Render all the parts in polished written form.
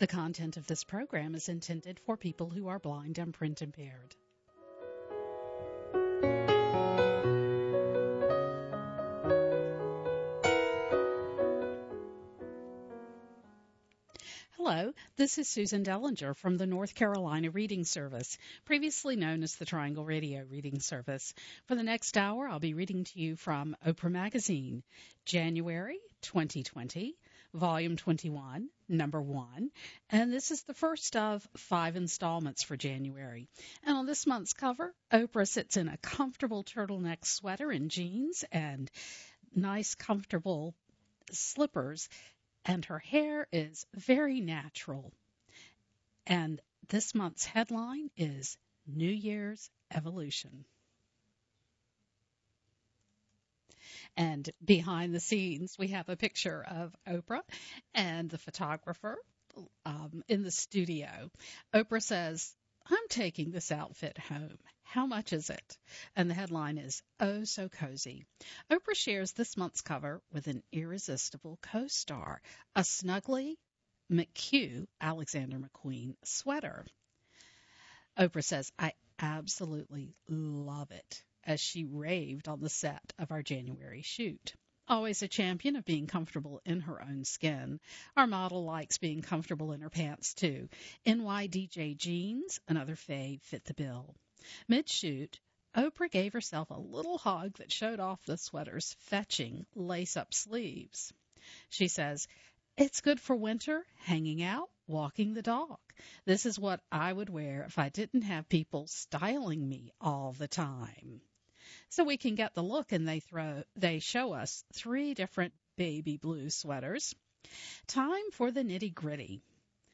The content of this program is intended for people who are blind and print impaired. Hello, this is Susan Dellinger from the North Carolina Reading Service, previously known as the Triangle Radio Reading Service. For the next hour, I'll be reading to you from Oprah Magazine, January 2020, Volume 21, Number 1, and this is the first of 5 installments for January. And on this month's cover, Oprah sits in a comfortable turtleneck sweater and jeans and nice, comfortable slippers, and her hair is very natural. And this month's headline is New Year's Evolution. And behind the scenes, we have a picture of Oprah and the photographer in the studio. Oprah says, "I'm taking this outfit home. How much is it?" And the headline is, "Oh, so cozy." Oprah shares this month's cover with an irresistible co-star, a snuggly McHugh Alexander McQueen sweater. Oprah says, "I absolutely love it," as she raved on the set of our January shoot. Always a champion of being comfortable in her own skin, our model likes being comfortable in her pants, too. NYDJ jeans, another fave, fit the bill. Mid-shoot, Oprah gave herself a little hug that showed off the sweater's fetching lace-up sleeves. She says, "It's good for winter, hanging out, walking the dog. This is what I would wear if I didn't have people styling me all the time." So we can get the look, and they show us 3 different baby blue sweaters. Time for the nitty-gritty.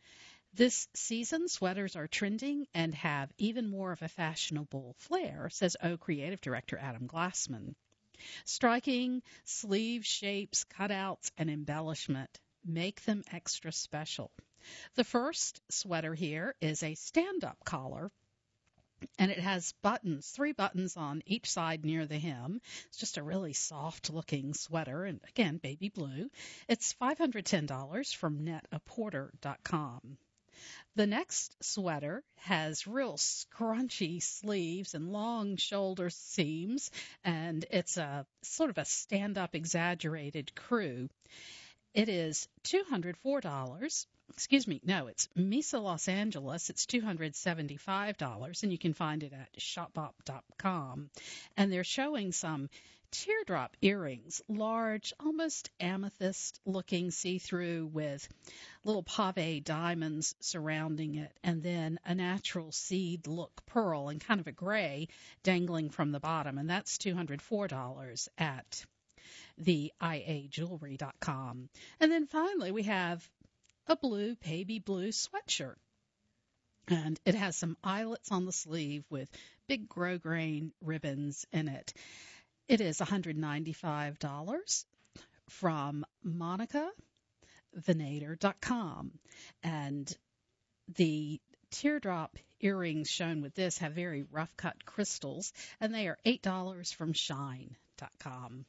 This season, sweaters are trending and have even more of a fashionable flair, says O Creative Director Adam Glassman. Striking sleeve shapes, cutouts, and embellishment make them extra special. The first sweater here is a stand-up collar, and it has buttons, 3 buttons on each side near the hem. It's just a really soft-looking sweater, and again, baby blue. It's $510 from netaporter.com. The next sweater has real scrunchy sleeves and long shoulder seams, and it's a sort of a stand-up exaggerated crew. It is $204. It's Mesa Los Angeles. It's $275, and you can find it at shopbop.com. And they're showing some teardrop earrings, large, almost amethyst-looking see-through with little pave diamonds surrounding it, and then a natural seed-look pearl and kind of a gray dangling from the bottom, and that's $204 at the iajewelry.com. And then finally, we have a blue, baby blue sweatshirt. And it has some eyelets on the sleeve with big grosgrain ribbons in it. It is $195 from monicavenator.com. And the teardrop earrings shown with this have very rough-cut crystals, and they are $8 from shine.com.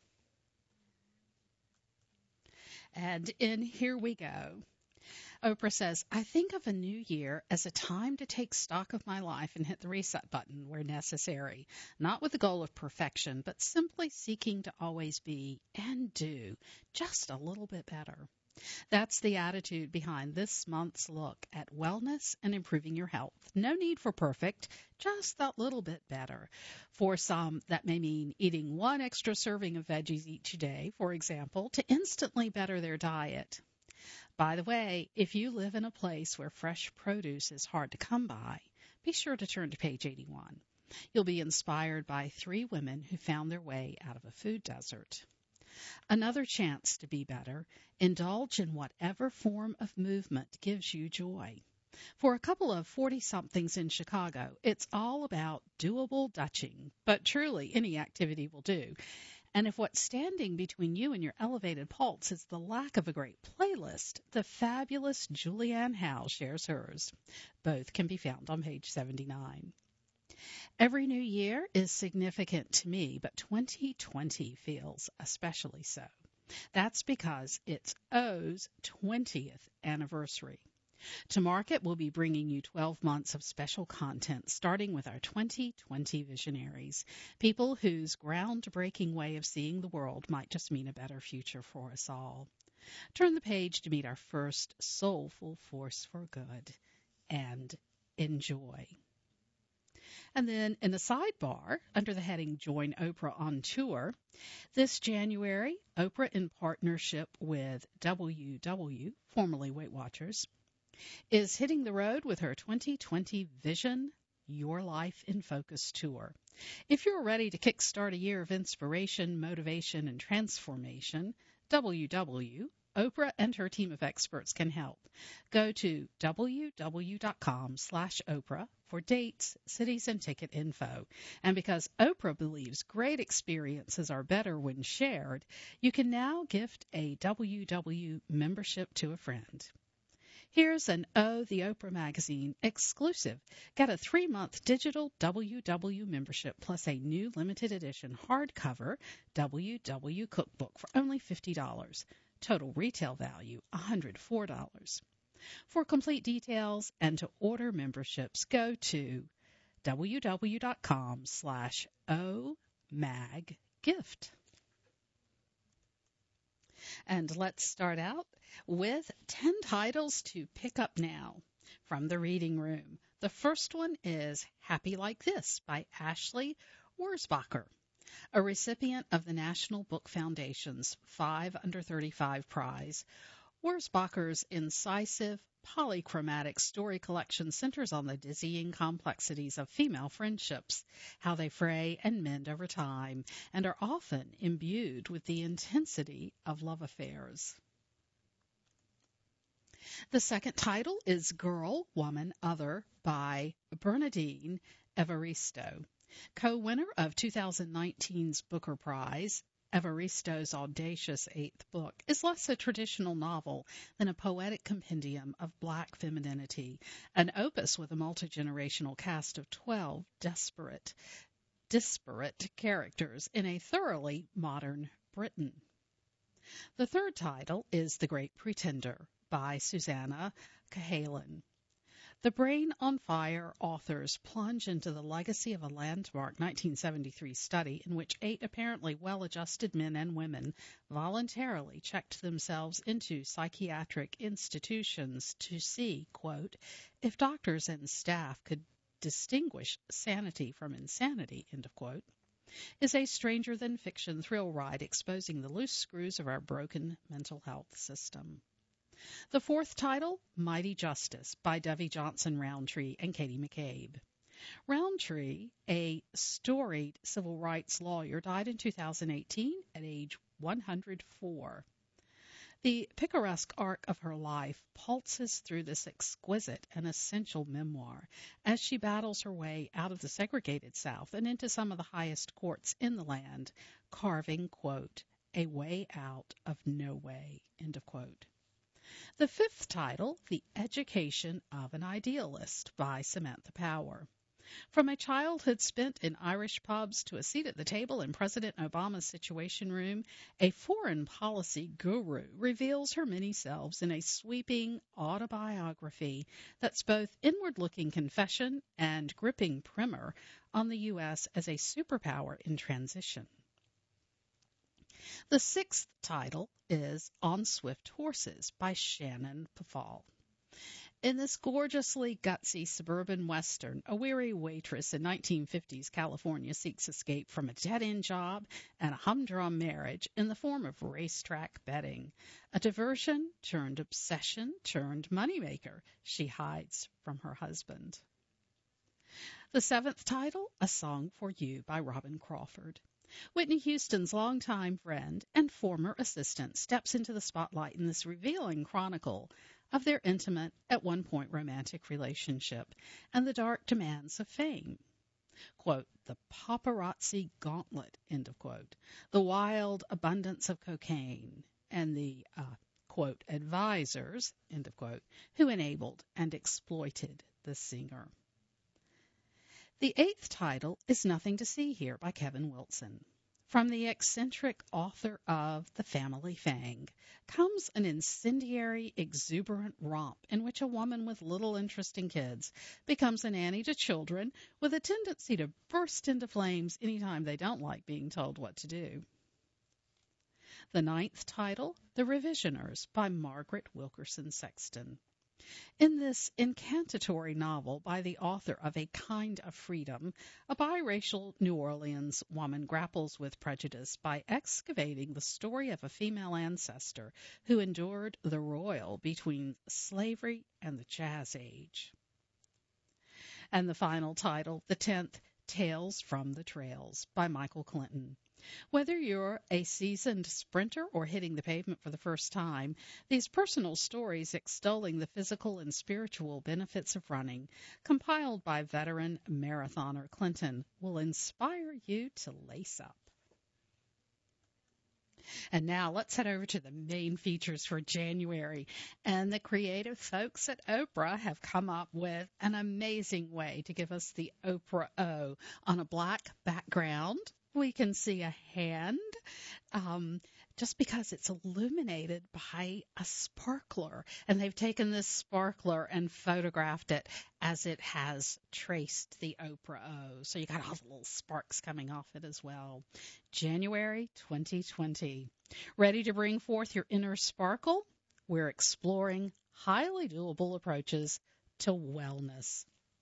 And in Here We Go, Oprah says, "I think of a new year as a time to take stock of my life and hit the reset button where necessary, not with the goal of perfection, but simply seeking to always be and do just a little bit better." That's the attitude behind this month's look at wellness and improving your health. No need for perfect, just that little bit better. For some, that may mean eating 1 extra serving of veggies each day, for example, to instantly better their diet. By the way, if you live in a place where fresh produce is hard to come by, be sure to turn to page 81. You'll be inspired by 3 women who found their way out of a food desert. Another chance to be better, indulge in whatever form of movement gives you joy. For a couple of 40-somethings in Chicago, it's all about doable dutching, but truly any activity will do. And if what's standing between you and your elevated pulse is the lack of a great playlist, the fabulous Julianne Howe shares hers. Both can be found on page 79. Every new year is significant to me, but 2020 feels especially so. That's because it's O's 20th anniversary. To market, we'll be bringing you 12 months of special content, starting with our 2020 visionaries, people whose groundbreaking way of seeing the world might just mean a better future for us all. Turn the page to meet our first soulful force for good, and enjoy. And then in the sidebar, under the heading Join Oprah on Tour, this January, Oprah, in partnership with WW, formerly Weight Watchers, is hitting the road with her 2020 Vision Your Life in Focus tour. If you're ready to kickstart a year of inspiration, motivation, and transformation, WW, Oprah and her team of experts can help. Go to www.com/Oprah for dates, cities, and ticket info. And because Oprah believes great experiences are better when shared, you can now gift a WW membership to a friend. Here's an Oh, the Oprah magazine exclusive. Get a 3-month digital WW membership plus a new limited edition hardcover WW cookbook for only $50. Total retail value $104. For complete details and to order memberships, go to www.com/omaggift. And let's start out with 10 titles to pick up now from the reading room. The first one is Happy Like This by Ashley Wurzbacher, a recipient of the National Book Foundation's 5 Under 35 prize. Wurzbacher's incisive, polychromatic story collection centers on the dizzying complexities of female friendships, how they fray and mend over time, and are often imbued with the intensity of love affairs. The second title is Girl, Woman, Other by Bernardine Evaristo. Co-winner of 2019's Booker Prize, Evaristo's audacious 8th book is less a traditional novel than a poetic compendium of Black femininity, an opus with a multi-generational cast of 12 disparate characters in a thoroughly modern Britain. The third title is The Great Pretender by Susanna Cahalan. The Brain on Fire authors plunge into the legacy of a landmark 1973 study in which 8 apparently well-adjusted men and women voluntarily checked themselves into psychiatric institutions to see, quote, if doctors and staff could distinguish sanity from insanity, end of quote, is a stranger-than-fiction thrill ride exposing the loose screws of our broken mental health system. The fourth title, Mighty Justice, by Devi Johnson-Roundtree and Katie McCabe. Roundtree, a storied civil rights lawyer, died in 2018 at age 104. The picaresque arc of her life pulses through this exquisite and essential memoir as she battles her way out of the segregated South and into some of the highest courts in the land, carving, quote, a way out of no way, end of quote. The fifth title, The Education of an Idealist by Samantha Power. From a childhood spent in Irish pubs to a seat at the table in President Obama's Situation Room, a foreign policy guru reveals her many selves in a sweeping autobiography that's both inward-looking confession and gripping primer on the U.S. as a superpower in transition. The sixth title is On Swift Horses by Shannon Pafal. In this gorgeously gutsy suburban western, a weary waitress in 1950s California seeks escape from a dead-end job and a humdrum marriage in the form of racetrack betting, a diversion turned obsession turned moneymaker she hides from her husband. The seventh title, A Song for You by Robin Crawford. Whitney Houston's longtime friend and former assistant steps into the spotlight in this revealing chronicle of their intimate, at one point romantic relationship and the dark demands of fame. Quote, the paparazzi gauntlet, end of quote, the wild abundance of cocaine, and the, quote, advisors, end of quote, who enabled and exploited the singer. The eighth title is Nothing to See Here by Kevin Wilson. From the eccentric author of The Family Fang comes an incendiary, exuberant romp in which a woman with little interest in kids becomes a nanny to children with a tendency to burst into flames anytime they don't like being told what to do. The ninth title, The Revisioners by Margaret Wilkerson Sexton. In this incantatory novel by the author of A Kind of Freedom, a biracial New Orleans woman grapples with prejudice by excavating the story of a female ancestor who endured the royal between slavery and the Jazz Age. And the final title, the 10th, Tales from the Trails by Michael Clinton. Whether you're a seasoned sprinter or hitting the pavement for the first time, these personal stories extolling the physical and spiritual benefits of running, compiled by veteran marathoner Clinton, will inspire you to lace up. And now let's head over to the main features for January. And the creative folks at Oprah have come up with an amazing way to give us the Oprah O on a black background. We can see a hand just because it's illuminated by a sparkler. And they've taken this sparkler and photographed it as it has traced the Oprah O. So you got all the little sparks coming off it as well. January 2020. Ready to bring forth your inner sparkle? We're exploring highly doable approaches to wellness.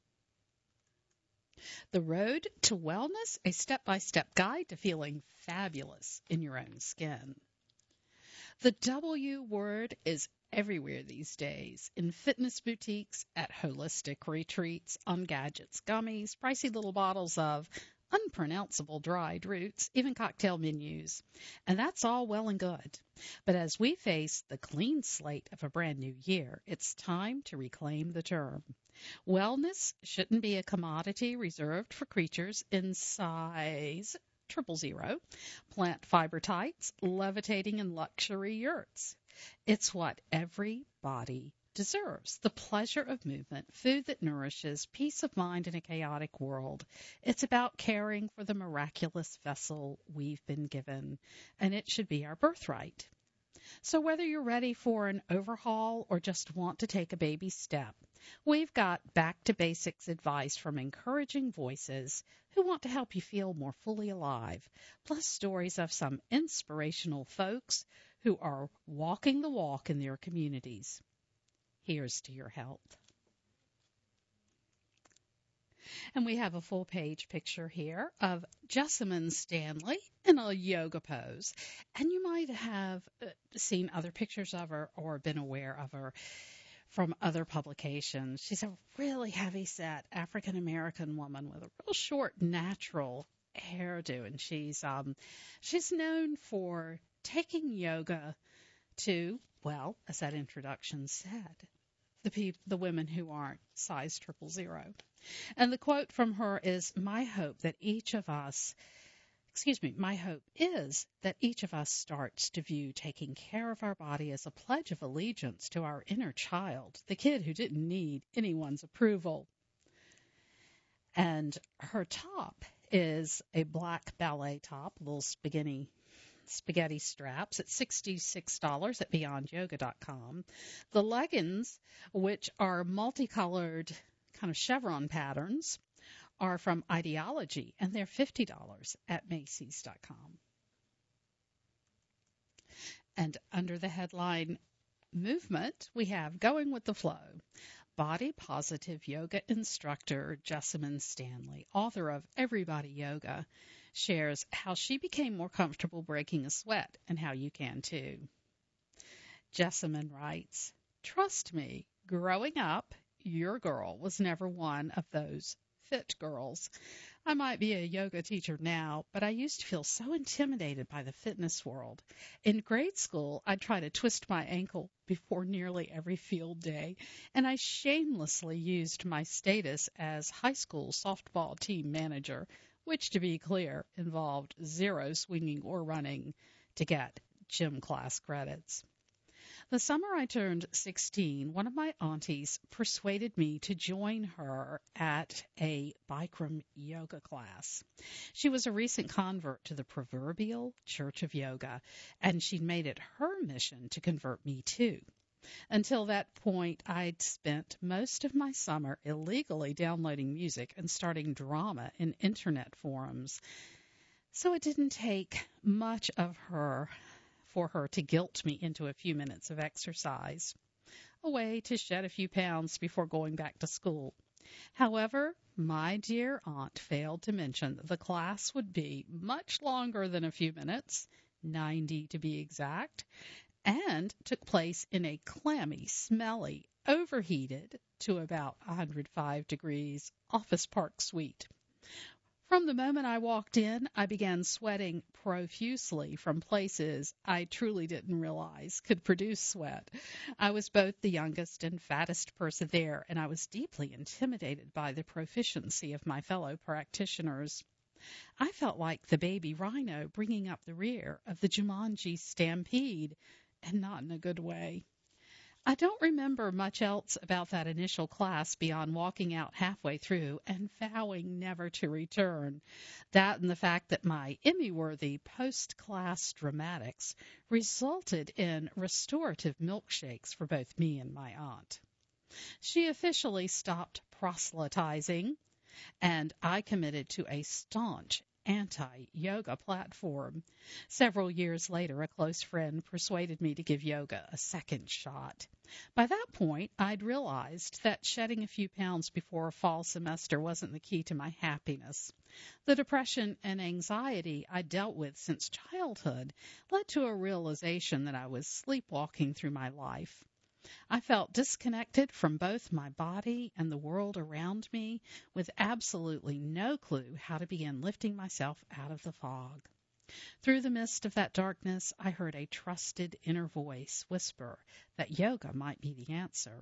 The Road to Wellness, a step-by-step guide to feeling fabulous in your own skin. The W word is everywhere these days, in fitness boutiques, at holistic retreats, on gadgets, gummies, pricey little bottles of unpronounceable dried roots, even cocktail menus. And that's all well and good. But as we face the clean slate of a brand new year, it's time to reclaim the term. Wellness shouldn't be a commodity reserved for creatures in size 000, plant fiber tights, levitating in luxury yurts. It's what every body deserves. The pleasure of movement, food that nourishes, peace of mind in a chaotic world. It's about caring for the miraculous vessel we've been given, and it should be our birthright. So whether you're ready for an overhaul or just want to take a baby step, we've got back to basics advice from encouraging voices who want to help you feel more fully alive, plus stories of some inspirational folks who are walking the walk in their communities. Here's to your health. And we have a full page picture here of Jessamine Stanley in a yoga pose. And you might have seen other pictures of her or been aware of her from other publications. She's a really heavy-set African-American woman with a real short, natural hairdo. And she's known for taking yoga to, well, as that introduction said, the women who aren't size 000. And the quote from her is, my hope is that each of us starts to view taking care of our body as a pledge of allegiance to our inner child, the kid who didn't need anyone's approval. And her top is a black ballet top, little spaghetti straps at $66 at beyondyoga.com. The leggings, which are multicolored kind of chevron patterns, are from Ideology, and they're $50 at Macy's.com. And under the headline Movement, we have Going with the Flow. Body positive yoga instructor Jessamine Stanley, author of Everybody Yoga, shares how she became more comfortable breaking a sweat and how you can too. Jessamine writes, trust me, growing up, your girl was never one of those fit girls. I might be a yoga teacher now, but I used to feel so intimidated by the fitness world. In grade school, I'd try to twist my ankle before nearly every field day, and I shamelessly used my status as high school softball team manager, which, to be clear, involved zero swinging or running to get gym class credits. The summer I turned 16, one of my aunties persuaded me to join her at a Bikram yoga class. She was a recent convert to the proverbial Church of Yoga, and she'd made it her mission to convert me too. Until that point, I'd spent most of my summer illegally downloading music and starting drama in internet forums. So it didn't take much of her for her to guilt me into a few minutes of exercise, a way to shed a few pounds before going back to school. However, my dear aunt failed to mention that the class would be much longer than a few minutes, 90 to be exact, and took place in a clammy, smelly, overheated to about 105 degrees office park suite. From the moment I walked in, I began sweating profusely from places I truly didn't realize could produce sweat. I was both the youngest and fattest person there, and I was deeply intimidated by the proficiency of my fellow practitioners. I felt like the baby rhino bringing up the rear of the Jumanji stampede, and not in a good way. I don't remember much else about that initial class beyond walking out halfway through and vowing never to return. That and the fact that my Emmy-worthy post-class dramatics resulted in restorative milkshakes for both me and my aunt. She officially stopped proselytizing, and I committed to a staunch anti-yoga platform. Several years later, a close friend persuaded me to give yoga a second shot. By that point, I'd realized that shedding a few pounds before a fall semester wasn't the key to my happiness. The depression and anxiety I dealt with since childhood led to a realization that I was sleepwalking through my life. I felt disconnected from both my body and the world around me, with absolutely no clue how to begin lifting myself out of the fog. Through the mist of that darkness, I heard a trusted inner voice whisper that yoga might be the answer.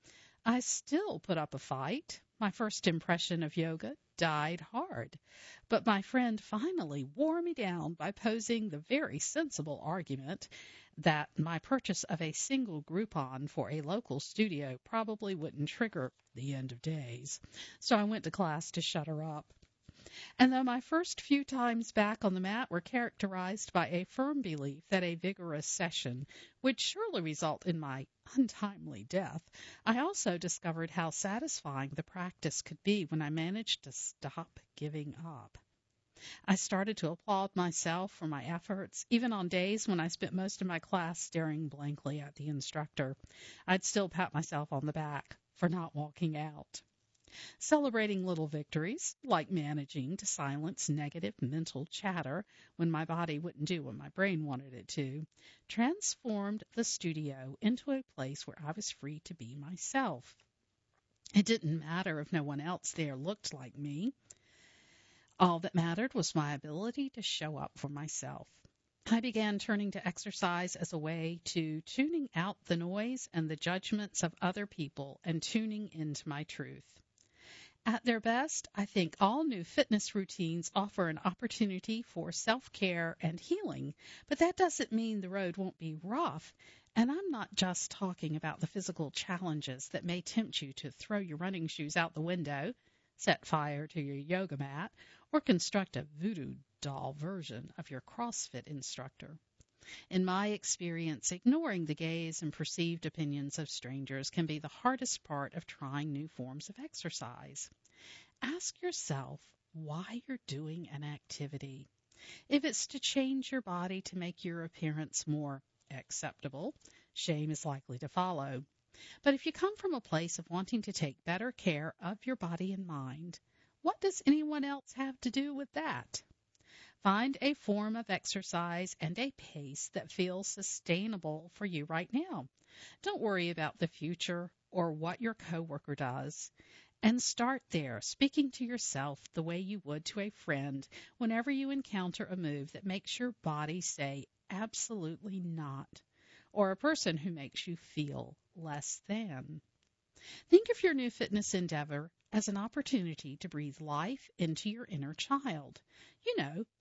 I still put up a fight. My first impression of yoga died hard, but my friend finally wore me down by posing the very sensible argument that my purchase of a single Groupon for a local studio probably wouldn't trigger the end of days. So I went to class to shut her up. And though my first few times back on the mat were characterized by a firm belief that a vigorous session would surely result in my untimely death, I also discovered how satisfying the practice could be when I managed to stop giving up. I started to applaud myself for my efforts, even on days when I spent most of my class staring blankly at the instructor. I'd still pat myself on the back for not walking out. Celebrating little victories, like managing to silence negative mental chatter when my body wouldn't do what my brain wanted it to, transformed the studio into a place where I was free to be myself. It didn't matter if no one else there looked like me. All that mattered was my ability to show up for myself. I began turning to exercise as a way to tuning out the noise and the judgments of other people and tuning into my truth. At their best, I think all new fitness routines offer an opportunity for self-care and healing, but that doesn't mean the road won't be rough. And I'm not just talking about the physical challenges that may tempt you to throw your running shoes out the window, set fire to your yoga mat, or construct a voodoo doll version of your CrossFit instructor. In my experience, ignoring the gaze and perceived opinions of strangers can be the hardest part of trying new forms of exercise. Ask yourself why you're doing an activity. If it's to change your body to make your appearance more acceptable, shame is likely to follow. But if you come from a place of wanting to take better care of your body and mind, what does anyone else have to do with that? Find a form of exercise and a pace that feels sustainable for you right now. Don't worry about the future or what your coworker does. And start there, speaking to yourself the way you would to a friend whenever you encounter a move that makes your body say absolutely not, or a person who makes you feel less than. Think of your new fitness endeavor as an opportunity to breathe life into your inner child. You know,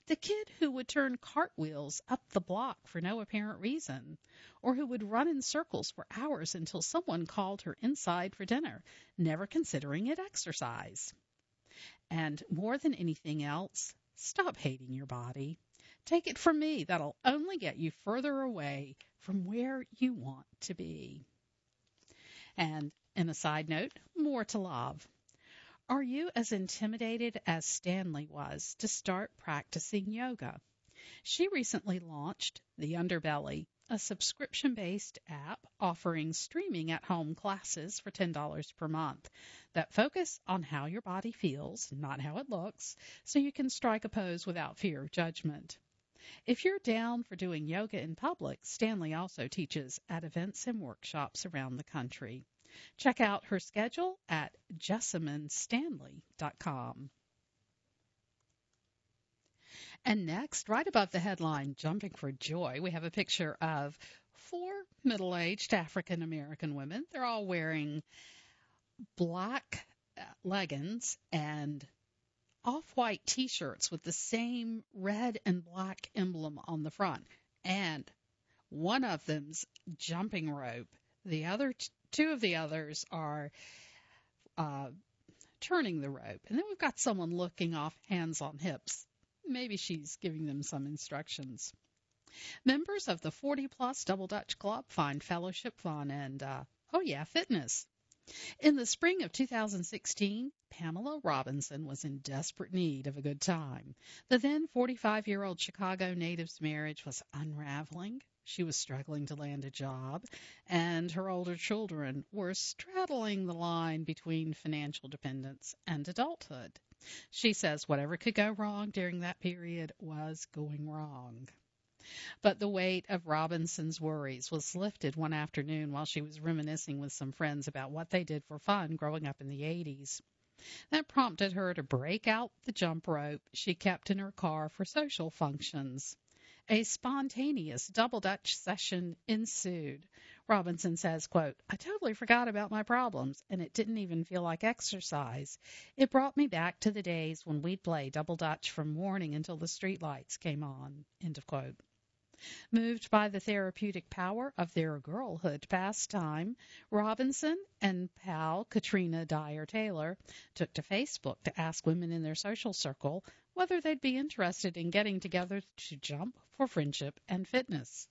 The kid who would turn cartwheels up the block for no apparent reason, or who would run in circles for hours until someone called her inside for dinner, never considering it exercise. And more than anything else, stop hating your body. Take it from me, that'll only get you further away from where you want to be. And in a side note, more to love. Are you as intimidated as Stanley was to start practicing yoga? She recently launched The Underbelly, a subscription-based app offering streaming at-home classes for $10 per month that focus on how your body feels, not how it looks, so you can strike a pose without fear of judgment. If you're down for doing yoga in public, Stanley also teaches at events and workshops around the country. Check out her schedule at jessaminestanley.com. And next, right above the headline, Jumping for Joy, we have a picture of 4 middle-aged African American women. They're all wearing black leggings and off-white T-shirts with the same red and black emblem on the front. And one of them's jumping rope. The other two of the others are turning the rope. And then we've got someone looking off, hands on hips. Maybe she's giving them some instructions. Members of the 40-plus Double Dutch Club find fellowship fun and, fitness. In the spring of 2016, Pamela Robinson was in desperate need of a good time. The then 45-year-old Chicago native's marriage was unraveling. She was struggling to land a job, and her older children were straddling the line between financial dependence and adulthood. She says whatever could go wrong during that period was going wrong. But the weight of Robinson's worries was lifted one afternoon while she was reminiscing with some friends about what they did for fun growing up in the 80s. That prompted her to break out the jump rope she kept in her car for social functions. A spontaneous double Dutch session ensued. Robinson says, quote, I totally forgot about my problems, and it didn't even feel like exercise. It brought me back to the days when we'd play double Dutch from morning until the streetlights came on, end of quote. Moved by the therapeutic power of their girlhood pastime, Robinson and pal Katrina Dyer Taylor took to Facebook to ask women in their social circle whether they'd be interested in getting together to jump for friendship and fitness.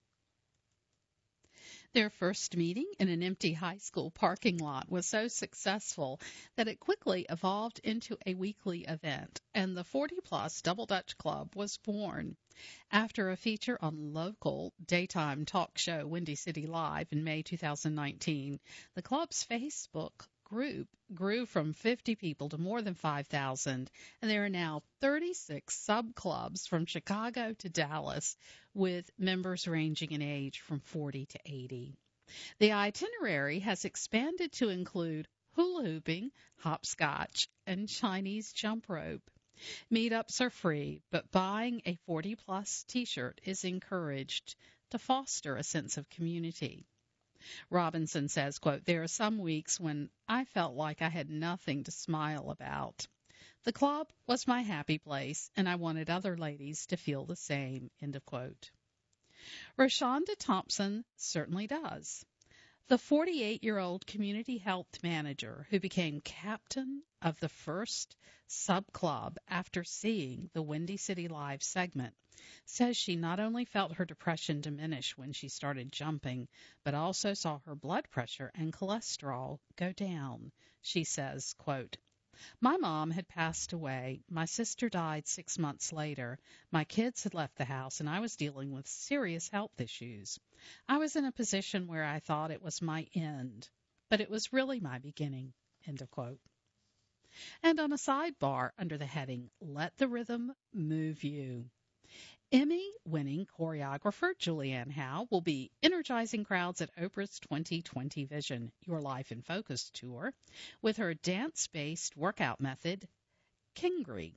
Their first meeting in an empty high school parking lot was so successful that it quickly evolved into a weekly event, and the 40-plus Double Dutch Club was born. After a feature on local daytime talk show Windy City Live in May 2019, the club's Facebook group grew from 50 people to more than 5,000, and there are now 36 sub-clubs from Chicago to Dallas, with members ranging in age from 40 to 80. The itinerary has expanded to include hula hooping, hopscotch, and Chinese jump rope. Meetups are free, but buying a 40-plus T-shirt is encouraged to foster a sense of community. Robinson says, quote, there are some weeks when I felt like I had nothing to smile about. The club was my happy place, and I wanted other ladies to feel the same, end of quote. Rashonda Thompson certainly does. The 48-year-old community health manager who became captain of the first sub-club after seeing the Windy City Live segment says she not only felt her depression diminish when she started jumping, but also saw her blood pressure and cholesterol go down. She says, quote, my mom had passed away. My sister died 6 months later. My kids had left the house, and I was dealing with serious health issues. I was in a position where I thought it was my end, but it was really my beginning, end of quote. And on a sidebar under the heading, Let the Rhythm Move You. Emmy-winning choreographer Julianne Howe will be energizing crowds at Oprah's 2020 Vision, Your Life in Focus tour with her dance-based workout method, Kingry.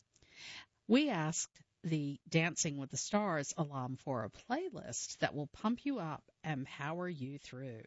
We asked the Dancing with the Stars alum for a playlist that will pump you up and power you through.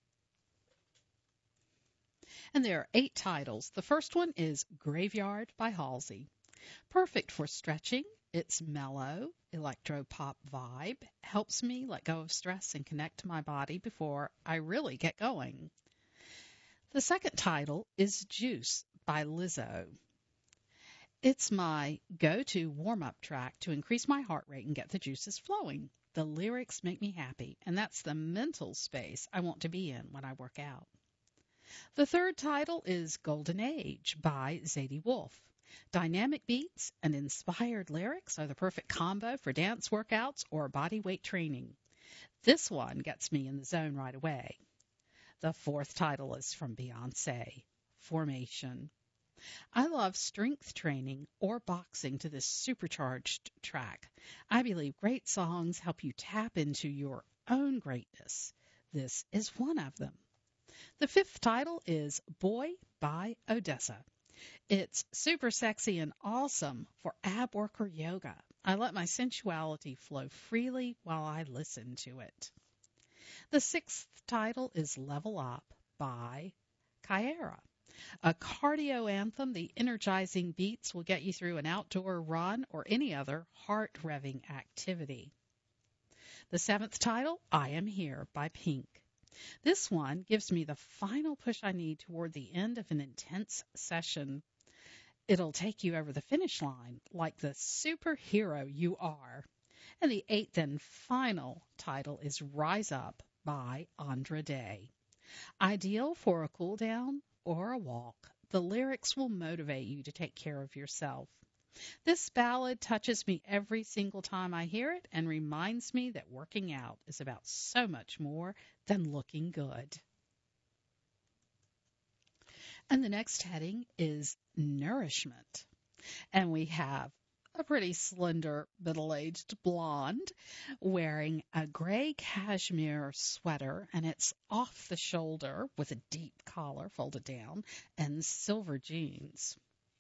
And there are 8 titles. The first one is Graveyard by Halsey. Perfect for stretching, Its mellow, electro-pop vibe helps me let go of stress and connect to my body before I really get going. The second title is Juice by Lizzo. It's my go-to warm-up track to increase my heart rate and get the juices flowing. The lyrics make me happy, and that's the mental space I want to be in when I work out. The third title is Golden Age by Zadie Wolf. Dynamic beats and inspired lyrics are the perfect combo for dance workouts or body weight training. This one gets me in the zone right away. The fourth title is from Beyoncé, Formation. I love strength training or boxing to this supercharged track. I believe great songs help you tap into your own greatness. This is one of them. The fifth title is Boy by Odessa. It's super sexy and awesome for ab worker yoga. I let my sensuality flow freely while I listen to it. The sixth title is Level Up by Kyara. A cardio anthem, the energizing beats will get you through an outdoor run or any other heart-revving activity. The seventh title, I Am Here by Pink. This one gives me the final push I need toward the end of an intense session. It'll take you over the finish line like the superhero you are. And the eighth and final title is Rise Up by Andra Day. Ideal for a cool down or a walk, the lyrics will motivate you to take care of yourself. This ballad touches me every single time I hear it and reminds me that working out is about so much more than looking good. And the next heading is nourishment. And we have a pretty slender, middle-aged blonde wearing a gray cashmere sweater, and it's off the shoulder with a deep collar folded down and silver jeans.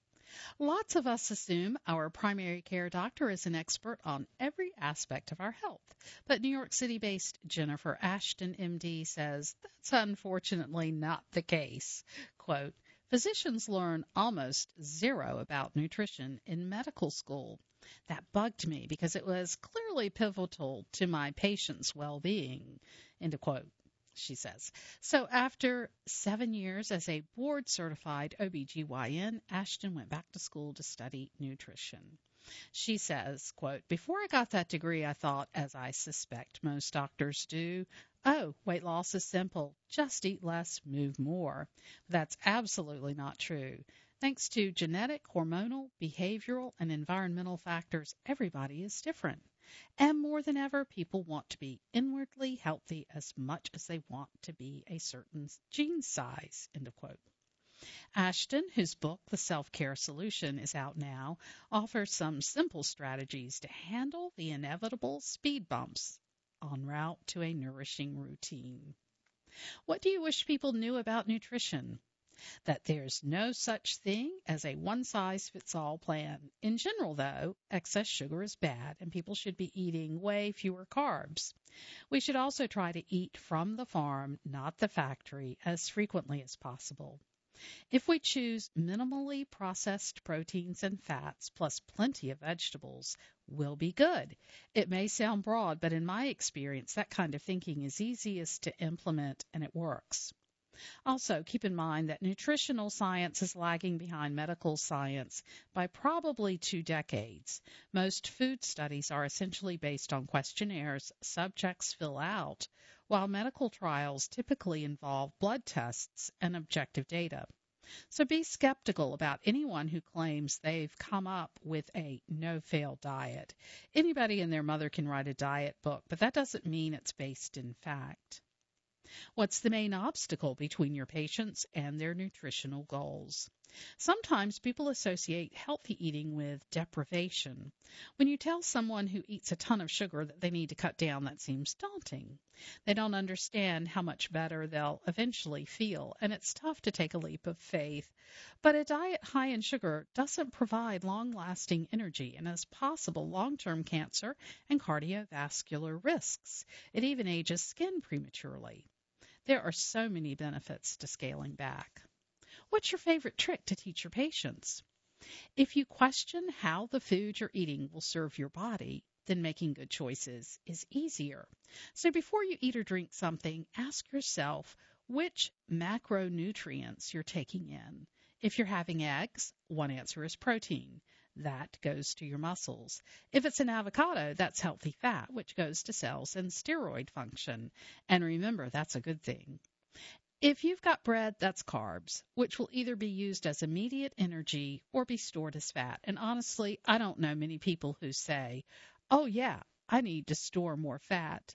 Lots of us assume our primary care doctor is an expert on every aspect of our health, but New York City-based Jennifer Ashton, MD, says that's unfortunately not the case. Quote, physicians learn almost zero about nutrition in medical school. That bugged me because it was clearly pivotal to my patients' well-being, end of quote. She says. So after 7 years as a board-certified OBGYN, Ashton went back to school to study nutrition. She says, quote, before I got that degree, I thought, as I suspect most doctors do, oh, weight loss is simple. Just eat less, move more. That's absolutely not true. Thanks to genetic, hormonal, behavioral, and environmental factors, everybody is different. And more than ever, people want to be inwardly healthy as much as they want to be a certain gene size, end of quote. Ashton, whose book, The Self-Care Solution, is out now, offers some simple strategies to handle the inevitable speed bumps en route to a nourishing routine. What do you wish people knew about nutrition? That there's no such thing as a one-size-fits-all plan. In general, though, excess sugar is bad, and people should be eating way fewer carbs. We should also try to eat from the farm, not the factory, as frequently as possible. If we choose minimally processed proteins and fats, plus plenty of vegetables, we'll be good. It may sound broad, but in my experience, that kind of thinking is easiest to implement, and it works. Also, keep in mind that nutritional science is lagging behind medical science by probably 2 decades. Most food studies are essentially based on questionnaires subjects fill out, while medical trials typically involve blood tests and objective data. So be skeptical about anyone who claims they've come up with a no-fail diet. Anybody and their mother can write a diet book, but that doesn't mean it's based in fact. What's the main obstacle between your patients and their nutritional goals? Sometimes people associate healthy eating with deprivation. When you tell someone who eats a ton of sugar that they need to cut down, that seems daunting. They don't understand how much better they'll eventually feel, and it's tough to take a leap of faith. But a diet high in sugar doesn't provide long-lasting energy and has possible long-term cancer and cardiovascular risks. It even ages skin prematurely. There are so many benefits to scaling back. What's your favorite trick to teach your patients? If you question how the food you're eating will serve your body, then making good choices is easier. So before you eat or drink something, ask yourself which macronutrients you're taking in. If you're having eggs, one answer is protein. That goes to your muscles. If it's an avocado, that's healthy fat, which goes to cells and steroid function. And remember, that's a good thing. If you've got bread, that's carbs, which will either be used as immediate energy or be stored as fat. And honestly, I don't know many people who say, oh, yeah, I need to store more fat.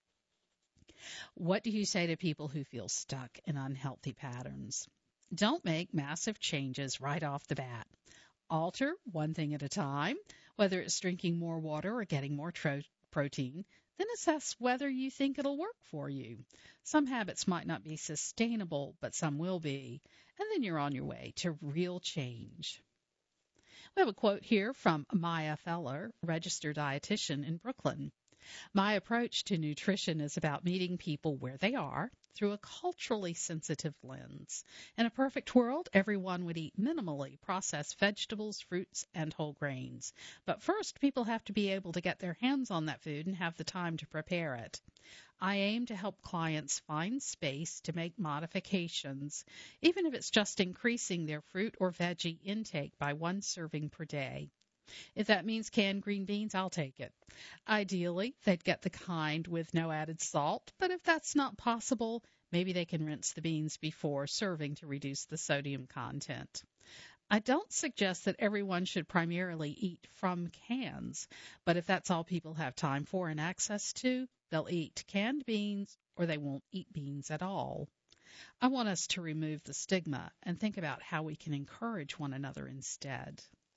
What do you say to people who feel stuck in unhealthy patterns? Don't make massive changes right off the bat. Alter one thing at a time, whether it's drinking more water or getting more protein. Then assess whether you think it'll work for you. Some habits might not be sustainable, but some will be. And then you're on your way to real change. We have a quote here from Maya Feller, registered dietitian in Brooklyn. My approach to nutrition is about meeting people where they are through a culturally sensitive lens. In a perfect world, everyone would eat minimally processed vegetables, fruits, and whole grains. But first, people have to be able to get their hands on that food and have the time to prepare it. I aim to help clients find space to make modifications, even if it's just increasing their fruit or veggie intake by one serving per day. If that means canned green beans, I'll take it. Ideally, they'd get the kind with no added salt, but if that's not possible, maybe they can rinse the beans before serving to reduce the sodium content. I don't suggest that everyone should primarily eat from cans, but if that's all people have time for and access to, they'll eat canned beans or they won't eat beans at all. I want us to remove the stigma and think about how we can encourage one another instead.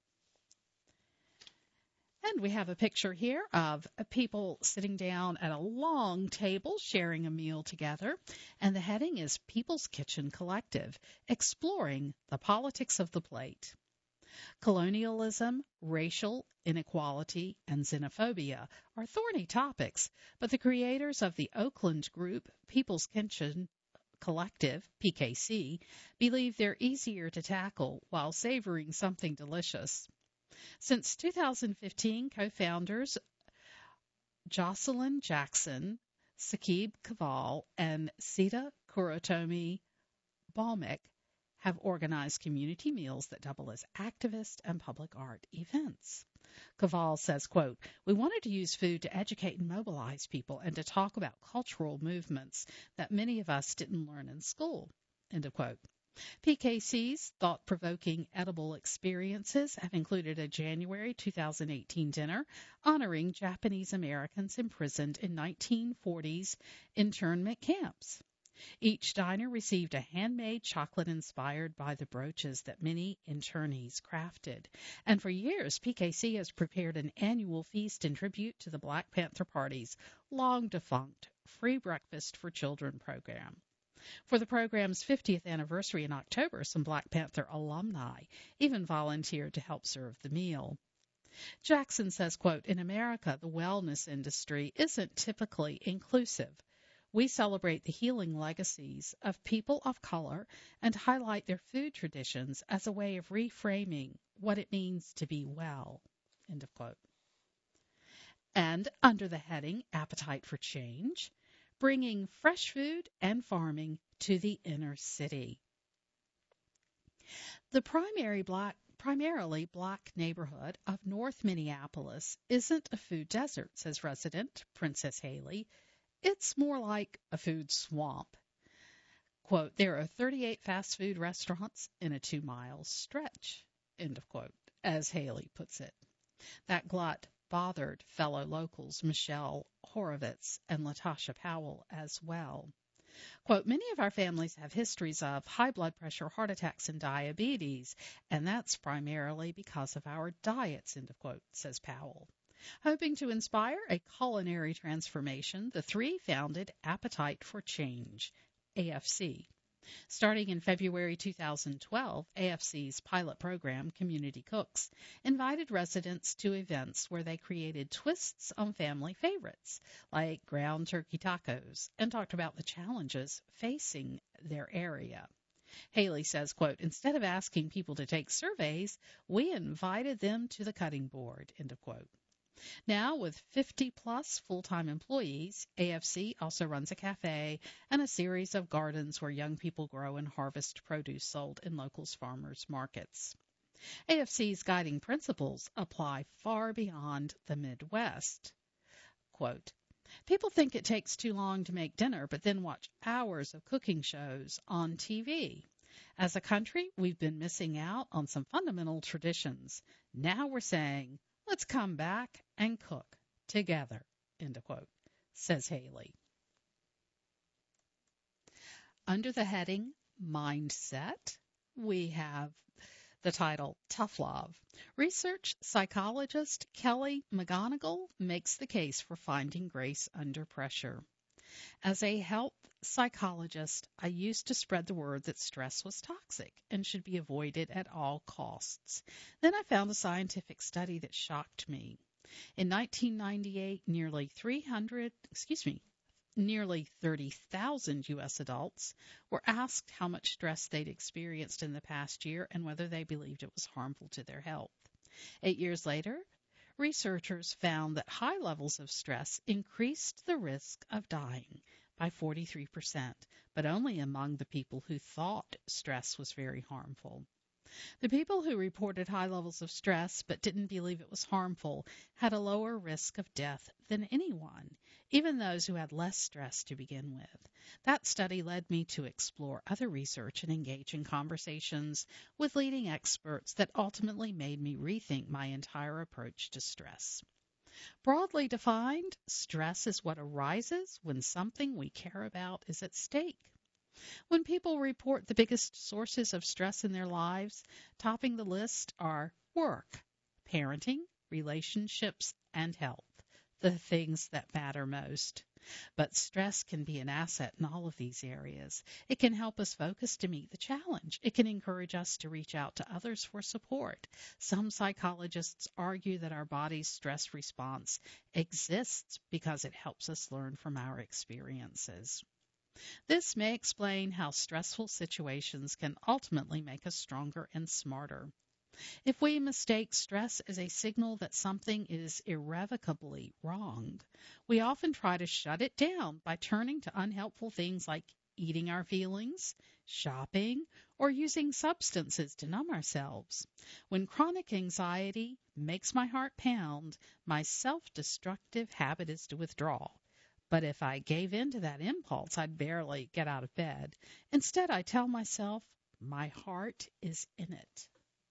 And we have a picture here of people sitting down at a long table sharing a meal together. And the heading is People's Kitchen Collective, exploring the politics of the plate. Colonialism, racial inequality, and xenophobia are thorny topics, but the creators of the Oakland group People's Kitchen Collective, PKC, believe they're easier to tackle while savoring something delicious. Since 2015, co-founders Jocelyn Jackson, Saqib Kaval, and Sita Kurotomi Balmic have organized community meals that double as activist and public art events. Kaval says, quote, we wanted to use food to educate and mobilize people and to talk about cultural movements that many of us didn't learn in school, end of quote. PKC's thought-provoking edible experiences have included a January 2018 dinner honoring Japanese Americans imprisoned in 1940s internment camps. Each diner received a handmade chocolate inspired by the brooches that many internees crafted. And for years, PKC has prepared an annual feast in tribute to the Black Panther Party's long-defunct Free Breakfast for Children program. For the program's 50th anniversary in October, some Black Panther alumni even volunteered to help serve the meal. Jackson says, quote, in America, the wellness industry isn't typically inclusive. We celebrate the healing legacies of people of color and highlight their food traditions as a way of reframing what it means to be well, end of quote. And under the heading, Appetite for Change, bringing fresh food and farming to the inner city. The primarily black neighborhood of North Minneapolis isn't a food desert, says resident Princess Haley. It's more like a food swamp. Quote, there are 38 fast food restaurants in a 2-mile stretch, end of quote, as Haley puts it. That glut bothered fellow locals Michelle Horovitz and Latasha Powell as well. Quote, many of our families have histories of high blood pressure, heart attacks, and diabetes, and that's primarily because of our diets, end of quote, says Powell. Hoping to inspire a culinary transformation, the three founded Appetite for Change, AFC. Starting in February 2012, AFC's pilot program, Community Cooks, invited residents to events where they created twists on family favorites, like ground turkey tacos, and talked about the challenges facing their area. Haley says, quote, instead of asking people to take surveys, we invited them to the cutting board, end of quote. Now, with 50-plus full-time employees, AFC also runs a cafe and a series of gardens where young people grow and harvest produce sold in local farmers markets. AFC's guiding principles apply far beyond the Midwest. Quote, people think it takes too long to make dinner, but then watch hours of cooking shows on TV. As a country, we've been missing out on some fundamental traditions. Now we're saying, let's come back and cook together, end of quote, says Haley. Under the heading Mindset, we have the title Tough Love. Research psychologist Kelly McGonigal makes the case for finding grace under pressure. As a health psychologist, I used to spread the word that stress was toxic and should be avoided at all costs. Then I found a scientific study that shocked me. In 1998, nearly 30,000 U.S. adults were asked how much stress they'd experienced in the past year and whether they believed it was harmful to their health. 8 years later, researchers found that high levels of stress increased the risk of dying by 43%, but only among the people who thought stress was very harmful. The people who reported high levels of stress but didn't believe it was harmful had a lower risk of death than anyone, even those who had less stress to begin with. That study led me to explore other research and engage in conversations with leading experts that ultimately made me rethink my entire approach to stress. Broadly defined, stress is what arises when something we care about is at stake. When people report the biggest sources of stress in their lives, topping the list are work, parenting, relationships, and health, the things that matter most. But stress can be an asset in all of these areas. It can help us focus to meet the challenge. It can encourage us to reach out to others for support. Some psychologists argue that our body's stress response exists because it helps us learn from our experiences. This may explain how stressful situations can ultimately make us stronger and smarter. If we mistake stress as a signal that something is irrevocably wrong, we often try to shut it down by turning to unhelpful things like eating our feelings, shopping, or using substances to numb ourselves. When chronic anxiety makes my heart pound, my self-destructive habit is to withdraw. But if I gave in to that impulse, I'd barely get out of bed. Instead, I tell myself, my heart is in it.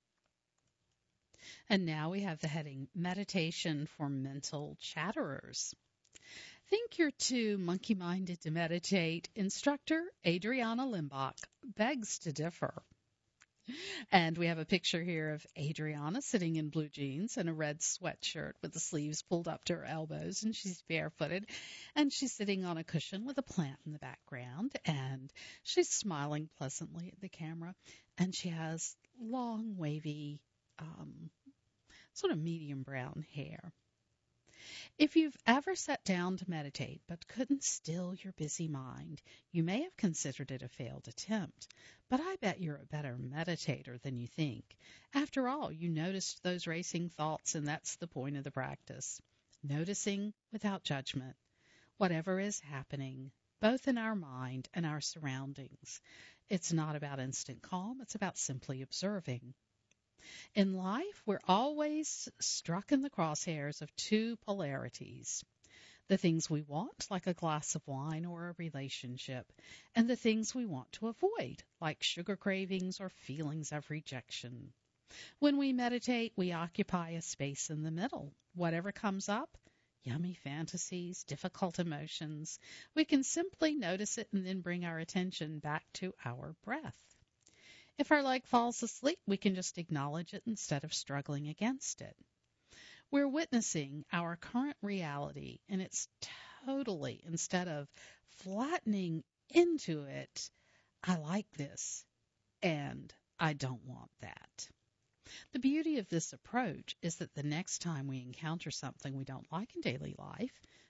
And now we have the heading Meditation for Mental Chatterers. Think you're too monkey-minded to meditate. Instructor Adriana Limbach begs to differ. And we have a picture here of Adriana sitting in blue jeans and a red sweatshirt with the sleeves pulled up to her elbows, and she's barefooted, and she's sitting on a cushion with a plant in the background, and she's smiling pleasantly at the camera, and she has long, wavy, sort of medium brown hair. If you've ever sat down to meditate but couldn't still your busy mind, you may have considered it a failed attempt. But I bet you're a better meditator than you think. After all, you noticed those racing thoughts, and that's the point of the practice. Noticing without judgment whatever is happening, both in our mind and our surroundings. It's not about instant calm, it's about simply observing. In life, we're always struck in the crosshairs of two polarities. The things we want, like a glass of wine or a relationship, and the things we want to avoid, like sugar cravings or feelings of rejection. When we meditate, we occupy a space in the middle. Whatever comes up, yummy fantasies, difficult emotions, we can simply notice it and then bring our attention back to our breath. If our leg falls asleep, we can just acknowledge it instead of struggling against it. We're witnessing our current reality, and it's totally, instead of flattening into it, I like this, and I don't want that. The beauty of this approach is that the next time we encounter something we don't like in daily life,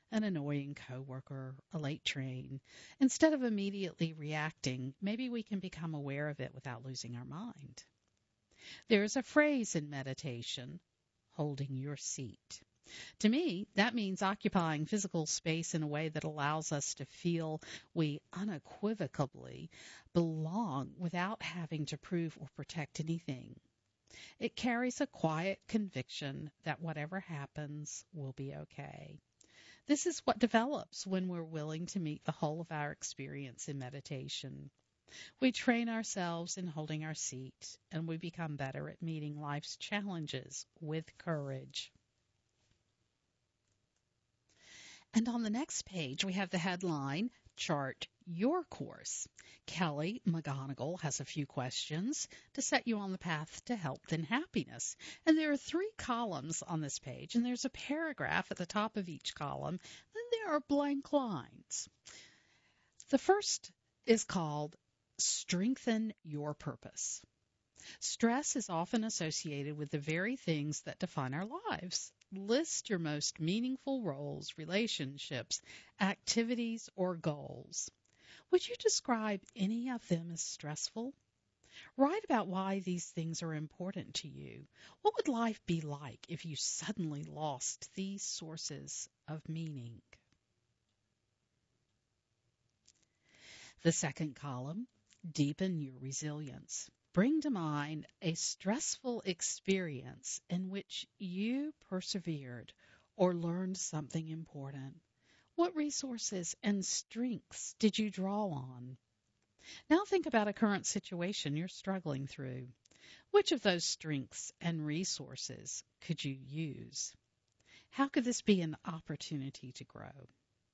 an annoying coworker, a late train. Instead of immediately reacting, maybe we can become aware of it without losing our mind. There's a phrase in meditation, holding your seat. To me, that means occupying physical space in a way that allows us to feel we unequivocally belong without having to prove or protect anything. It carries a quiet conviction that whatever happens will be okay. This is what develops when we're willing to meet the whole of our experience in meditation. We train ourselves in holding our seat, and we become better at meeting life's challenges with courage. And on the next page, we have the headline, Chart Your Course. Kelly McGonigal has a few questions to set you on the path to health and happiness. And there are 3 columns on this page, and there's a paragraph at the top of each column, and there are blank lines. The first is called Strengthen Your Purpose. Stress is often associated with the very things that define our lives. List your most meaningful roles, relationships, activities, or goals. Would you describe any of them as stressful? Write about why these things are important to you. What would life be like if you suddenly lost these sources of meaning? The second column, Deepen Your Resilience. Bring to mind a stressful experience in which you persevered or learned something important. What resources and strengths did you draw on? Now think about a current situation you're struggling through. Which of those strengths and resources could you use? How could this be an opportunity to grow?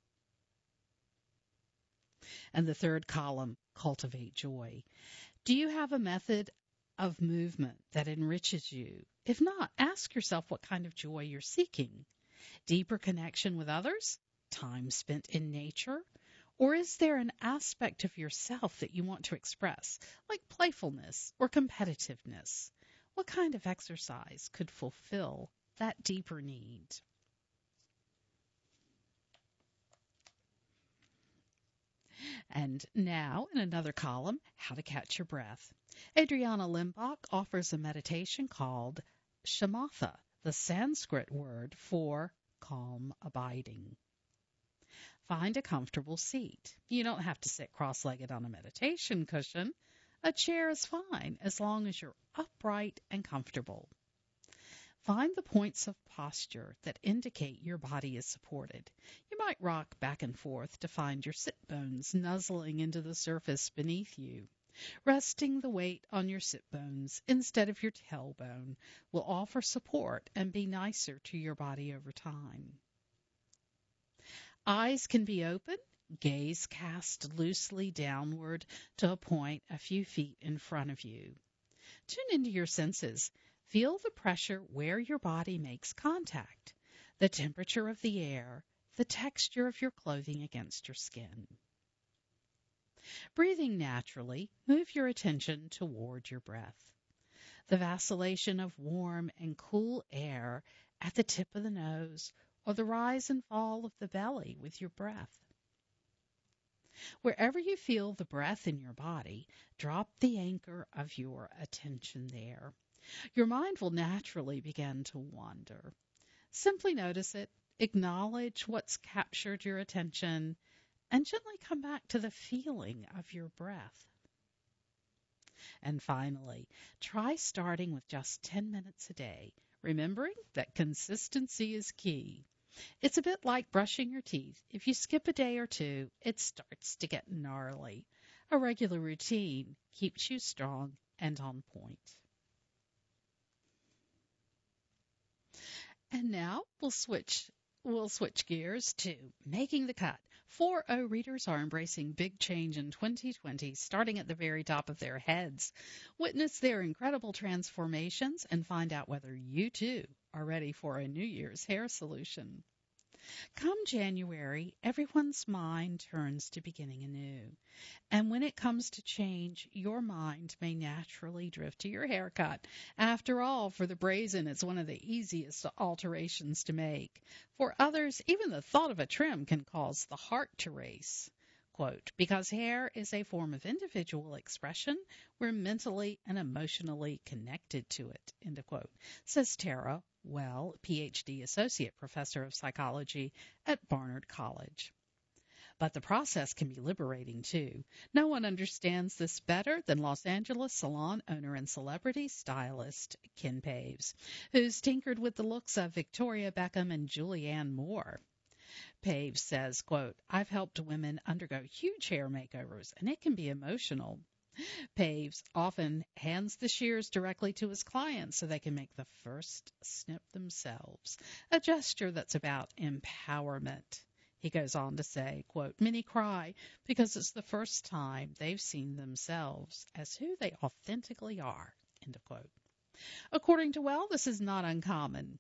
And the third column, Cultivate Joy. Do you have a method of movement that enriches you? If not, ask yourself what kind of joy you're seeking. Deeper connection with others? Time spent in nature? Or is there an aspect of yourself that you want to express, like playfulness or competitiveness? What kind of exercise could fulfill that deeper need? And now, in another column, How to Catch Your Breath. Adriana Limbach offers a meditation called Shamatha, the Sanskrit word for calm abiding. Find a comfortable seat. You don't have to sit cross-legged on a meditation cushion. A chair is fine as long as you're upright and comfortable. Find the points of posture that indicate your body is supported. You might rock back and forth to find your sit bones nuzzling into the surface beneath you. Resting the weight on your sit bones instead of your tailbone will offer support and be nicer to your body over time. Eyes can be open, gaze cast loosely downward to a point a few feet in front of you. Tune into your senses. Feel the pressure where your body makes contact, the temperature of the air, the texture of your clothing against your skin. Breathing naturally, move your attention toward your breath. The vacillation of warm and cool air at the tip of the nose or the rise and fall of the belly with your breath. Wherever you feel the breath in your body, drop the anchor of your attention there. Your mind will naturally begin to wander. Simply notice it, acknowledge what's captured your attention, and gently come back to the feeling of your breath. And finally, try starting with just 10 minutes a day, remembering that consistency is key. It's a bit like brushing your teeth. If you skip a day or two, it starts to get gnarly. A regular routine keeps you strong and on point. And now we'll switch gears to Making the Cut. 4.0 readers are embracing big change in 2020, starting at the very top of their heads. Witness their incredible transformations and find out whether you too are ready for a New Year's hair solution. Come January, everyone's mind turns to beginning anew. And when it comes to change, your mind may naturally drift to your haircut. After all, for the brazen, it's one of the easiest alterations to make. For others, even the thought of a trim can cause the heart to race. Quote, because hair is a form of individual expression, we're mentally and emotionally connected to it, end of quote, says Tara Well, PhD Associate Professor of Psychology at Barnard College. But the process can be liberating, too. No one understands this better than Los Angeles salon owner and celebrity stylist Ken Paves, who's tinkered with the looks of Victoria Beckham and Julianne Moore. Paves says, quote, I've helped women undergo huge hair makeovers, and it can be emotional. Paves often hands the shears directly to his clients so they can make the first snip themselves, a gesture that's about empowerment. He goes on to say, quote, many cry because it's the first time they've seen themselves as who they authentically are, end of quote. According to Well, this is not uncommon.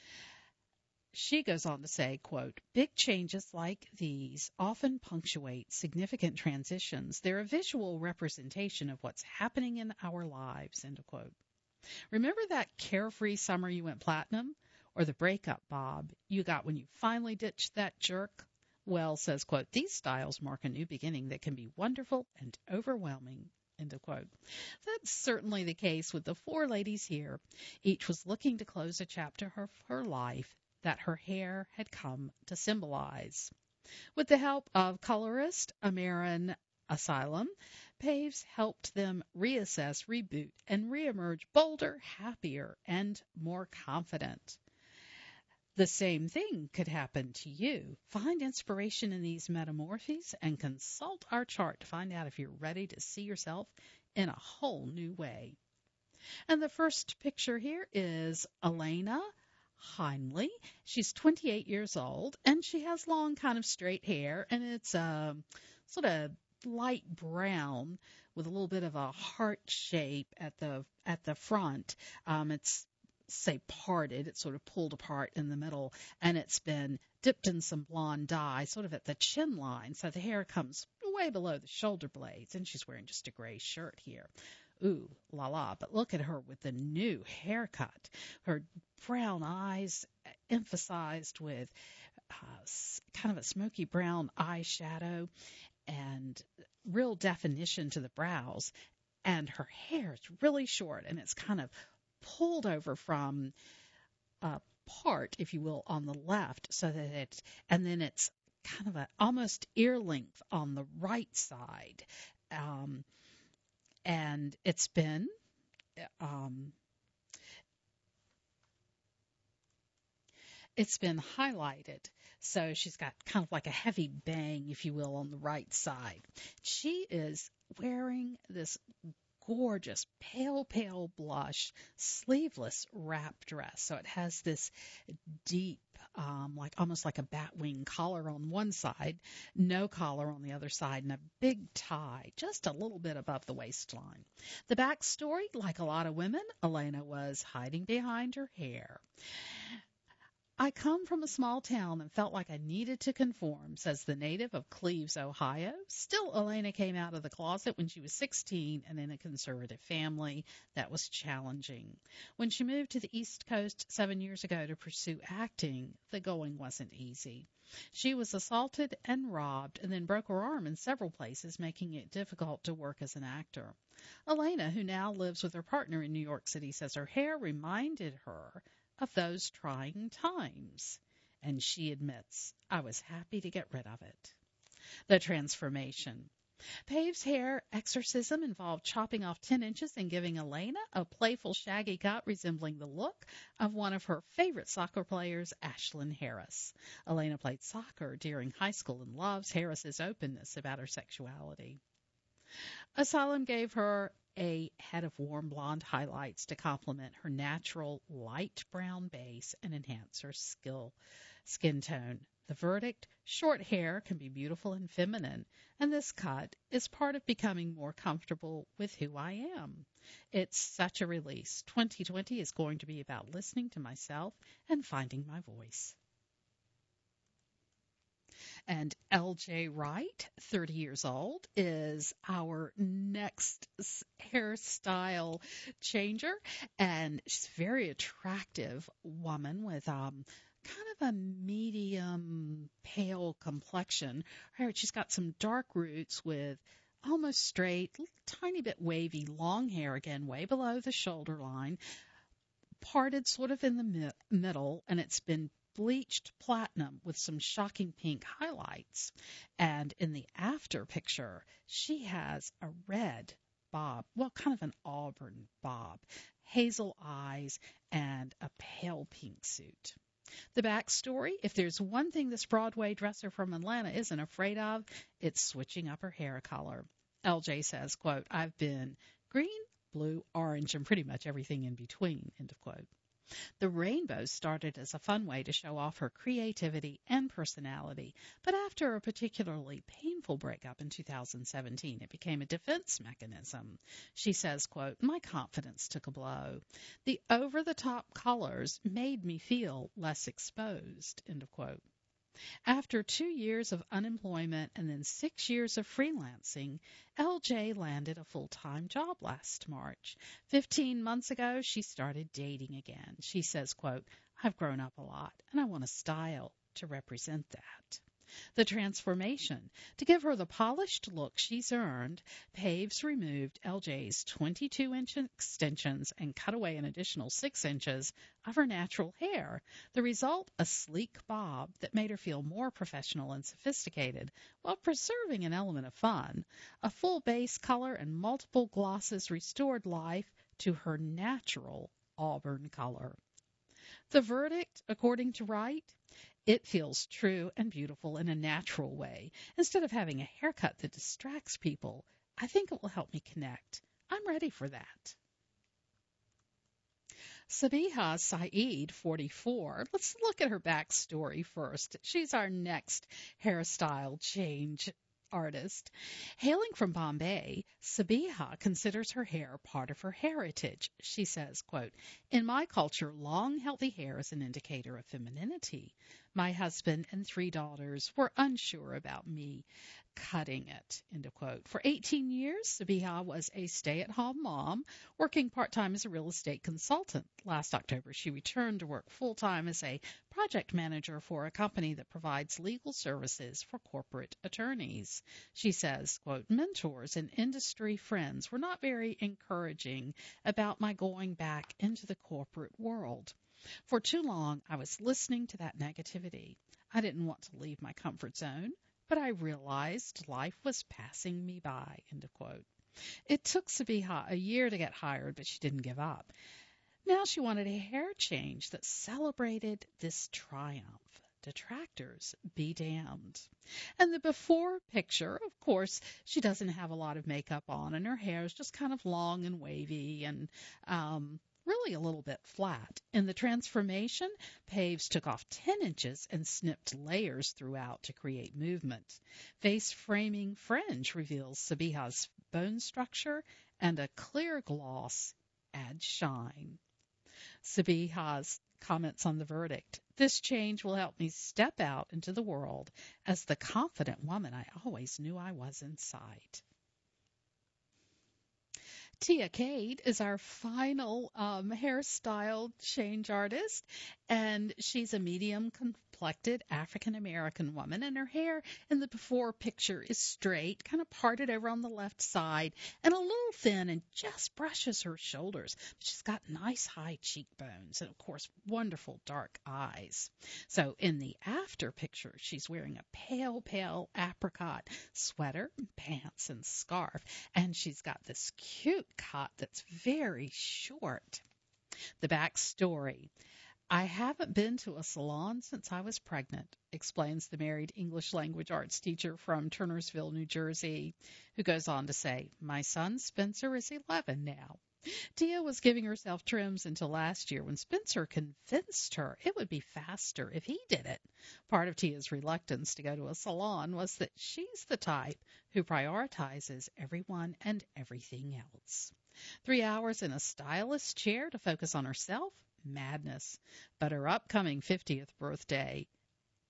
She goes on to say, quote, big changes like these often punctuate significant transitions. They're a visual representation of what's happening in our lives, end of quote. Remember that carefree summer you went platinum? Or the breakup bob you got when you finally ditched that jerk? Well says, quote, these styles mark a new beginning that can be wonderful and overwhelming, end of quote. That's certainly the case with the four ladies here. Each was looking to close a chapter of her life that her hair had come to symbolize. With the help of colorist Amarin Asylum, Paves helped them reassess, reboot, and reemerge bolder, happier, and more confident. The same thing could happen to you. Find inspiration in these metamorphoses and consult our chart to find out if you're ready to see yourself in a whole new way. And the first picture here is Elena Heinley. She's 28 years old, and she has long, kind of straight hair, and it's sort of light brown with a little bit of a heart shape at the front. It's say parted, it's sort of pulled apart in the middle, and it's been dipped in some blonde dye, sort of at the chin line, so the hair comes way below the shoulder blades, and she's wearing just a gray shirt here. Ooh, la la, but look at her with the new haircut. Her brown eyes emphasized with kind of a smoky brown eyeshadow and real definition to the brows. And her hair is really short, and it's kind of pulled over from a part, if you will, on the left, so that and then it's kind of almost ear length on the right side. And it's been highlighted. So she's got kind of like a heavy bang, if you will, on the right side. She is wearing this gorgeous pale blush sleeveless wrap dress. So it has this deep, like almost like a batwing collar on one side, no collar on the other side, and a big tie just a little bit above the waistline. The backstory, like a lot of women, Elena was hiding behind her hair. I come from a small town and felt like I needed to conform, says the native of Cleves, Ohio. Still, Elena came out of the closet when she was 16 and in a conservative family. That was challenging. When she moved to the East Coast 7 years ago to pursue acting, the going wasn't easy. She was assaulted and robbed and then broke her arm in several places, making it difficult to work as an actor. Elena, who now lives with her partner in New York City, says her hair reminded her of those trying times. And she admits, I was happy to get rid of it. The transformation. Pave's hair exorcism involved chopping off 10 inches and giving Elena a playful shaggy cut resembling the look of one of her favorite soccer players, Ashlyn Harris. Elena played soccer during high school and loves Harris's openness about her sexuality. Asylum gave her a head of warm blonde highlights to complement her natural light brown base and enhance her skin tone. The verdict, short hair can be beautiful and feminine, and this cut is part of becoming more comfortable with who I am. It's such a release. 2020 is going to be about listening to myself and finding my voice. And LJ Wright, 30 years old, is our next hairstyle changer. And she's a very attractive woman with kind of a medium pale complexion. She's got some dark roots with almost straight, tiny bit wavy, long hair again, way below the shoulder line, parted sort of in the middle, and it's been bleached platinum with some shocking pink highlights. And in the after picture, she has a red bob, well, kind of an auburn bob, hazel eyes, and a pale pink suit. The backstory: if there's one thing this Broadway dresser from Atlanta isn't afraid of, it's switching up her hair color. LJ says, quote, "I've been green, blue, orange, and pretty much everything in between," end of quote. The rainbow started as a fun way to show off her creativity and personality, but after a particularly painful breakup in 2017, it became a defense mechanism. She says, quote, "My confidence took a blow. The over-the-top colors made me feel less exposed," end of quote. After 2 years of unemployment and then 6 years of freelancing, LJ landed a full-time job last March. 15 months ago, she started dating again. She says, quote, "I've grown up a lot, and I want a style to represent that." The transformation: to give her the polished look she's earned, Paves removed LJ's 22-inch extensions and cut away an additional 6 inches of her natural hair. The result: a sleek bob that made her feel more professional and sophisticated while preserving an element of fun. A full base color and multiple glosses restored life to her natural auburn color. The verdict, according to Wright: it feels true and beautiful in a natural way. Instead of having a haircut that distracts people, I think it will help me connect. I'm ready for that. Sabiha Saeed, 44. Let's look at her backstory first. She's our next hairstyle change artist. Hailing from Bombay, Sabiha considers her hair part of her heritage. She says, quote, "In my culture, long, healthy hair is an indicator of femininity. My husband and 3 daughters were unsure about me cutting it," end of quote. For 18 years, Sabiha was a stay-at-home mom, working part-time as a real estate consultant. Last October, she returned to work full-time as a project manager for a company that provides legal services for corporate attorneys. She says, quote, "Mentors and industry friends were not very encouraging about my going back into the corporate world. For too long, I was listening to that negativity. I didn't want to leave my comfort zone, but I realized life was passing me by," end of quote. It took Sabiha a year to get hired, but she didn't give up. Now she wanted a hair change that celebrated this triumph. Detractors be damned. And the before picture, of course, she doesn't have a lot of makeup on, and her hair is just kind of long and wavy and really a little bit flat. In the transformation, Paves took off 10 inches and snipped layers throughout to create movement. Face framing fringe reveals Sabiha's bone structure, and a clear gloss adds shine. Sabiha's comments on the verdict: "This change will help me step out into the world as the confident woman I always knew I was inside." Tia Cade is our final hairstyle change artist, and she's a medium complected African American woman, and her hair in the before picture is straight, kind of parted over on the left side, and a little thin and just brushes her shoulders. But she's got nice high cheekbones and, of course, wonderful dark eyes. So in the after picture, she's wearing a pale apricot sweater, pants, and scarf, and she's got this cute cut that's very short. The backstory: "I haven't been to a salon since I was pregnant," explains the married English language arts teacher from Turnersville, New Jersey, who goes on to say, "My son Spencer is 11 now." Tia was giving herself trims until last year when Spencer convinced her it would be faster if he did it. Part of Tia's reluctance to go to a salon was that she's the type who prioritizes everyone and everything else. 3 hours in a stylist chair to focus on herself? Madness. But her upcoming 50th birthday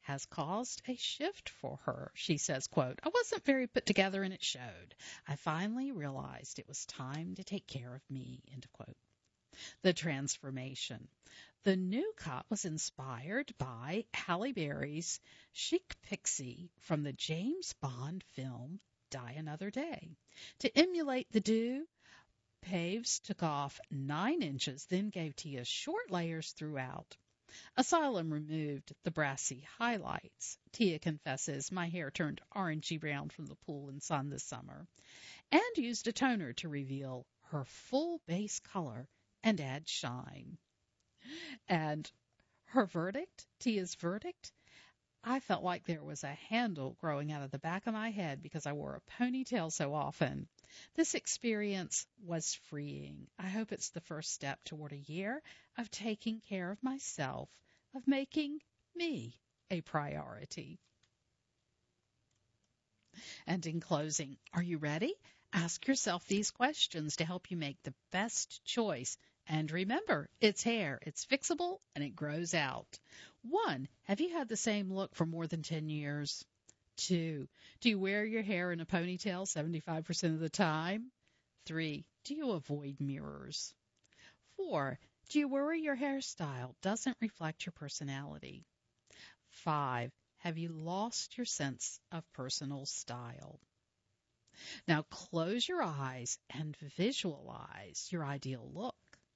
has caused a shift for her. She says, quote, I wasn't very put together and it showed. I finally realized it was time to take care of me, end quote. The transformation. The new cut was inspired by Halle Berry's chic pixie from the James Bond film Die Another Day. To emulate the do, Paves took off 9 inches, then gave Tia short layers throughout. Asylum removed the brassy highlights. Tia confesses, my hair turned orangey brown from the pool and sun this summer, and used a toner to reveal her full base color and add shine. And her verdict, Tia's verdict, I felt like there was a handle growing out of the back of my head because I wore a ponytail so often. This experience was freeing. I hope it's the first step toward a year of taking care of myself, of making me a priority. And in closing, are you ready? Ask yourself these questions to help you make the best choice. And remember, it's hair, it's fixable, and it grows out. 1, have you had the same look for more than 10 years? 2, do you wear your hair in a ponytail 75% of the time? 3, do you avoid mirrors? 4, do you worry your hairstyle doesn't reflect your personality? 5, have you lost your sense of personal style? Now close your eyes and visualize your ideal look.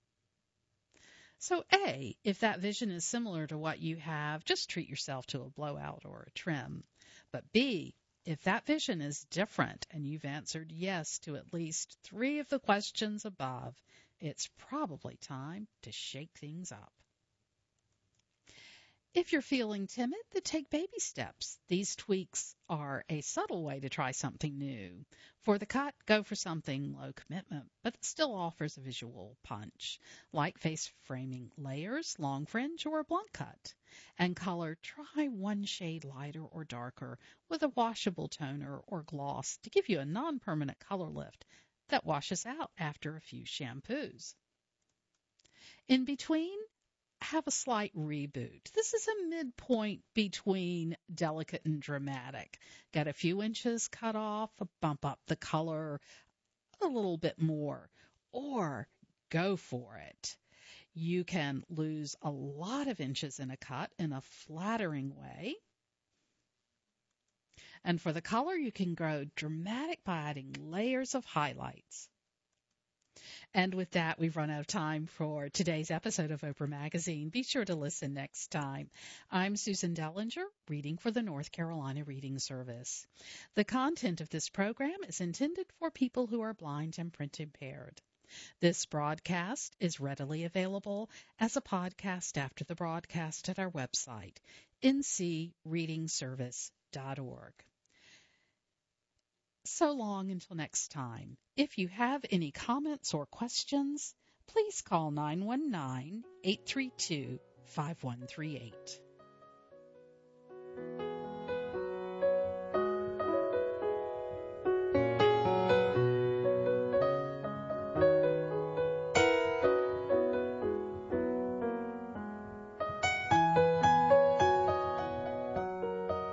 So A, if that vision is similar to what you have, just treat yourself to a blowout or a trim. But B, if that vision is different and you've answered yes to at least 3 of the questions above, it's probably time to shake things up. If you're feeling timid, then take baby steps. These tweaks are a subtle way to try something new. For the cut, go for something low commitment, but it still offers a visual punch, like face framing layers, long fringe, or a blunt cut. And color, try 1 shade lighter or darker with a washable toner or gloss to give you a non-permanent color lift that washes out after a few shampoos. In between, have a slight reboot. This is a midpoint between delicate and dramatic. Get a few inches cut off, bump up the color a little bit more, or go for it. You can lose a lot of inches in a cut in a flattering way. And for the color, you can grow dramatic by adding layers of highlights. And with that, we've run out of time for today's episode of Oprah Magazine. Be sure to listen next time. I'm Susan Dellinger, reading for the North Carolina Reading Service. The content of this program is intended for people who are blind and print impaired. This broadcast is readily available as a podcast after the broadcast at our website, ncreadingservice.org. So long until next time. If you have any comments or questions, please call 919-832-5138.